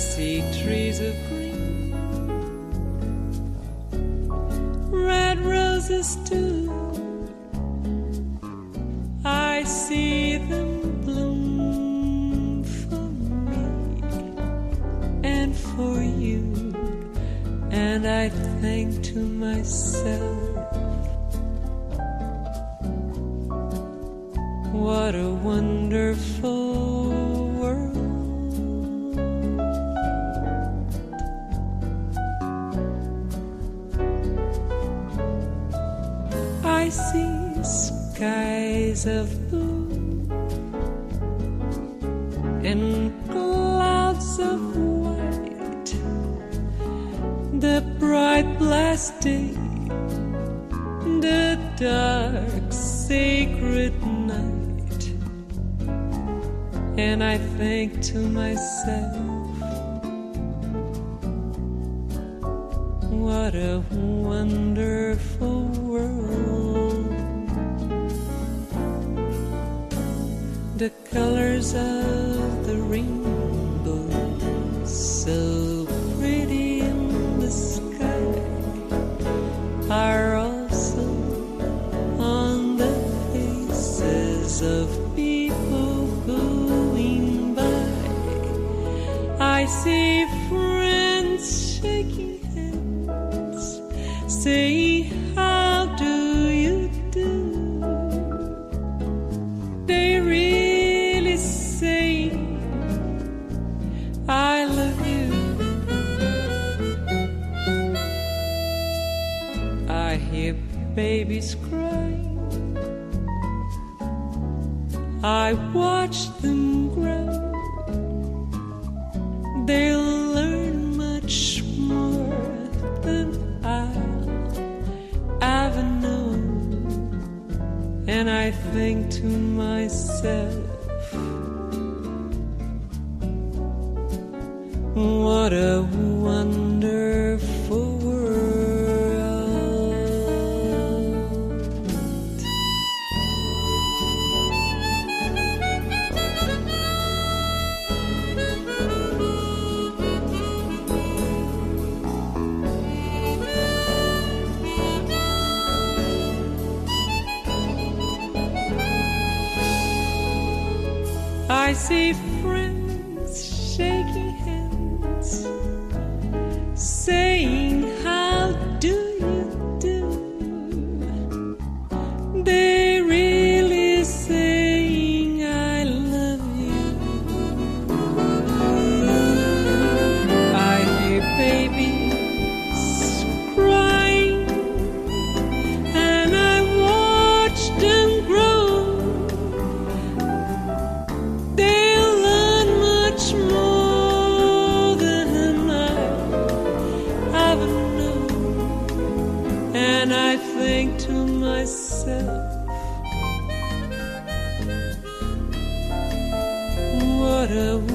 see trees of green, red roses too. I see them bloom for me and for you, and I think to myself, what a wonderful world. I see skies of blue and clouds of white, the bright blessed day, the dark sacred night, and I think to myself, what a wonderful world. The colors of the rainbow, so pretty in the sky, are also on the faces of people going by. I see friends shaking hands, saying, how do you do? They really say, I love you. I hear babies crying, I watch them grow. They'll learn much more than I'll ever know. And I think to myself, what a wonderful world. I see friends shaking hands, saying, how do you do? They really saying, I love you. I hear babies crying, and I watch them grow. They'll learn much more than I ever knew. And I think to myself, what a